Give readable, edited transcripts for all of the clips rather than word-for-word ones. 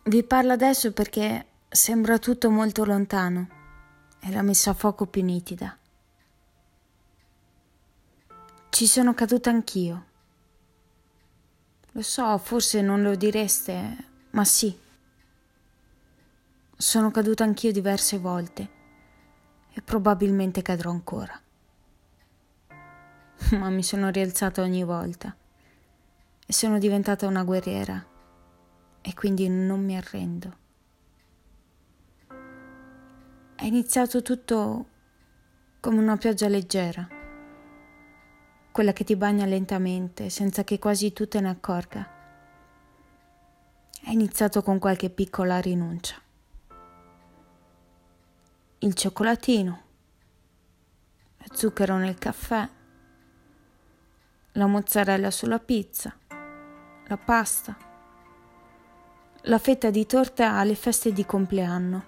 Vi parlo adesso perché sembra tutto molto lontano e la messa a fuoco più nitida. Ci sono caduta anch'io. Lo so, forse non lo direste, ma sì. Sono caduta anch'io diverse volte e probabilmente cadrò ancora. Ma mi sono rialzata ogni volta e sono diventata una guerriera e quindi non mi arrendo. È iniziato tutto come una pioggia leggera, quella che ti bagna lentamente senza che quasi tu te ne accorga. È iniziato con qualche piccola rinuncia. Il cioccolatino, lo zucchero nel caffè, la mozzarella sulla pizza, la pasta, la fetta di torta alle feste di compleanno.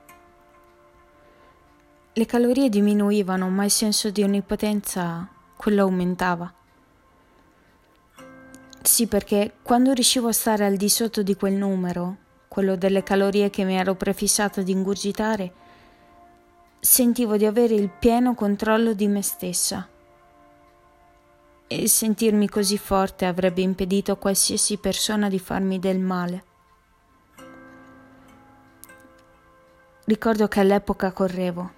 Le calorie diminuivano, ma il senso di onnipotenza, quello aumentava. Sì, perché quando riuscivo a stare al di sotto di quel numero, quello delle calorie che mi ero prefissato di ingurgitare, sentivo di avere il pieno controllo di me stessa. E sentirmi così forte avrebbe impedito a qualsiasi persona di farmi del male. Ricordo che all'epoca correvo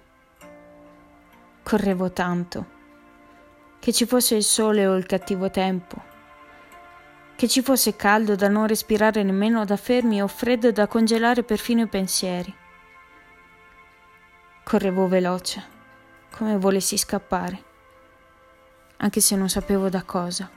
tanto, che ci fosse il sole o il cattivo tempo, che ci fosse caldo da non respirare nemmeno da fermi o freddo da congelare perfino i pensieri. Correvo veloce, come volessi scappare, anche se non sapevo da cosa.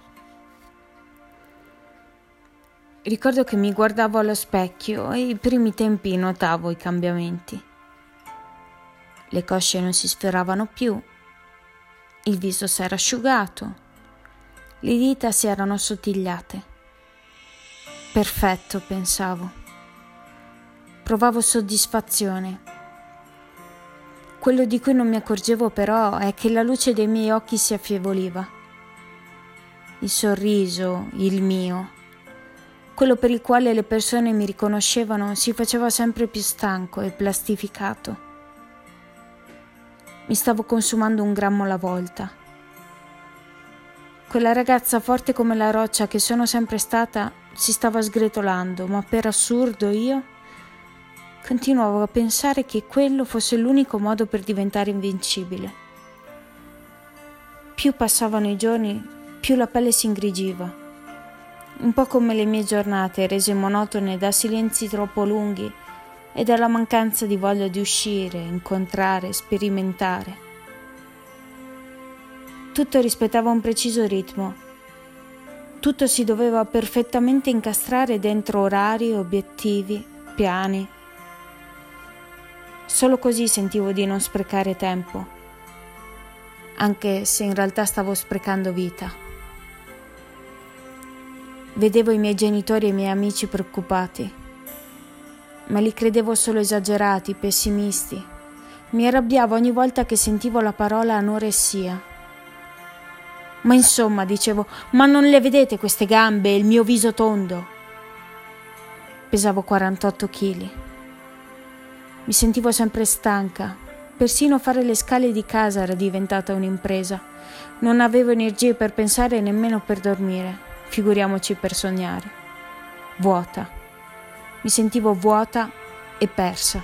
Ricordo che mi guardavo allo specchio e i primi tempi notavo i cambiamenti. Le cosce non si sferravano più, il viso si era asciugato, le dita si erano assottigliate. Perfetto, pensavo. Provavo soddisfazione. Quello di cui non mi accorgevo però è che la luce dei miei occhi si affievoluva. Il sorriso, il mio, quello per il quale le persone mi riconoscevano, si faceva sempre più stanco e plastificato. Mi stavo consumando un grammo alla volta. Quella ragazza forte come la roccia che sono sempre stata si stava sgretolando, ma per assurdo io continuavo a pensare che quello fosse l'unico modo per diventare invincibile. Più passavano i giorni, più la pelle si ingrigiva. Un po' come le mie giornate rese monotone da silenzi troppo lunghi e dalla mancanza di voglia di uscire, incontrare, sperimentare. Tutto rispettava un preciso ritmo. Tutto si doveva perfettamente incastrare dentro orari, obiettivi, piani. Solo così sentivo di non sprecare tempo, anche se in realtà stavo sprecando vita. Vedevo i miei genitori e i miei amici preoccupati, ma li credevo solo esagerati, pessimisti. Mi arrabbiavo ogni volta che sentivo la parola anoressia. Ma insomma, dicevo, ma non le vedete queste gambe e il mio viso tondo? Pesavo 48 kg. Mi sentivo sempre stanca. Persino fare le scale di casa era diventata un'impresa. Non avevo energie per pensare e nemmeno per dormire, figuriamoci per sognare. Vuota. Mi sentivo vuota e persa.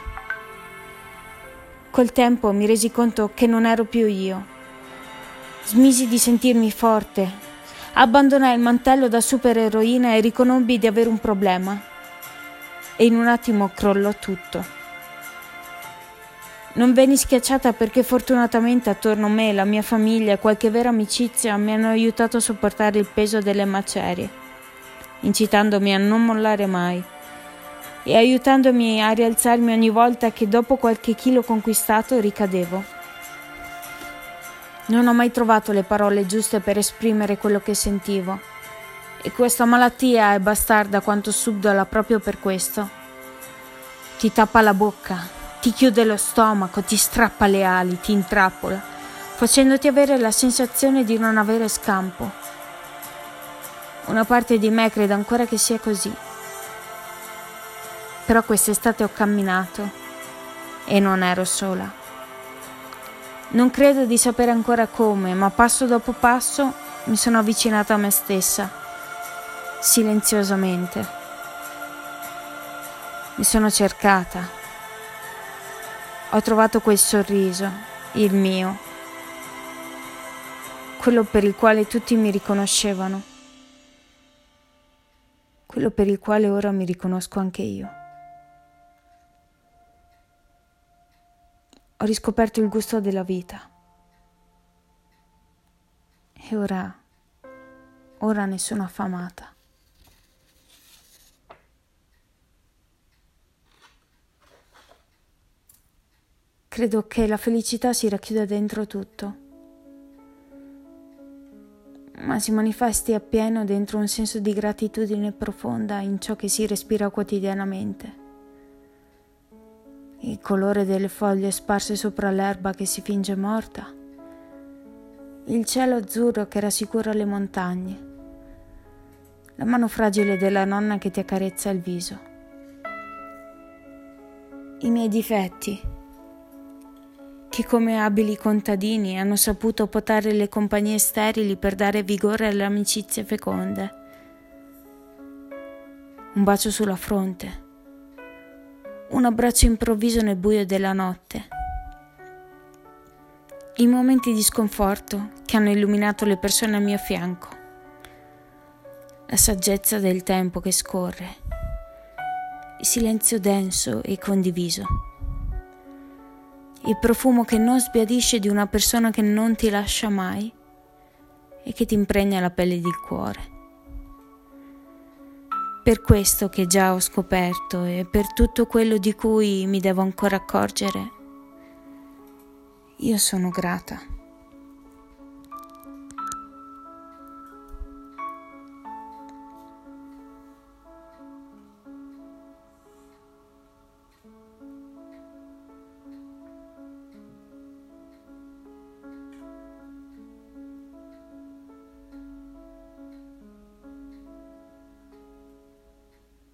Col tempo mi resi conto che non ero più io. Smisi di sentirmi forte. Abbandonai il mantello da supereroina e riconobbi di avere un problema. E in un attimo crollò tutto. Non venni schiacciata perché fortunatamente attorno a me la mia famiglia e qualche vera amicizia mi hanno aiutato a sopportare il peso delle macerie, incitandomi a non mollare mai e aiutandomi a rialzarmi ogni volta che dopo qualche chilo conquistato ricadevo. Non ho mai trovato le parole giuste per esprimere quello che sentivo, e questa malattia è bastarda quanto subdola proprio per questo. Ti tappa la bocca, ti chiude lo stomaco, ti strappa le ali, ti intrappola, facendoti avere la sensazione di non avere scampo. Una parte di me crede ancora che sia così. Però quest'estate ho camminato e non ero sola. Non credo di sapere ancora come, ma passo dopo passo mi sono avvicinata a me stessa, silenziosamente. Mi sono cercata. Ho trovato quel sorriso, il mio, quello per il quale tutti mi riconoscevano, quello per il quale ora mi riconosco anche io. Ho riscoperto il gusto della vita. E ora ne sono affamata. Credo che la felicità si racchiuda dentro tutto, ma si manifesti appieno dentro un senso di gratitudine profonda in ciò che si respira quotidianamente. Il colore delle foglie sparse sopra l'erba che si finge morta, il cielo azzurro che rassicura le montagne, la mano fragile della nonna che ti accarezza il viso. I miei difetti, che come abili contadini hanno saputo potare le compagnie sterili per dare vigore alle amicizie feconde. Un bacio sulla fronte, un abbraccio improvviso nel buio della notte. I momenti di sconforto che hanno illuminato le persone al mio fianco. La saggezza del tempo che scorre. Il silenzio denso e condiviso. Il profumo che non sbiadisce di una persona che non ti lascia mai e che ti impregna la pelle ed il cuore. Per questo che già ho scoperto e per tutto quello di cui mi devo ancora accorgere, io sono grata.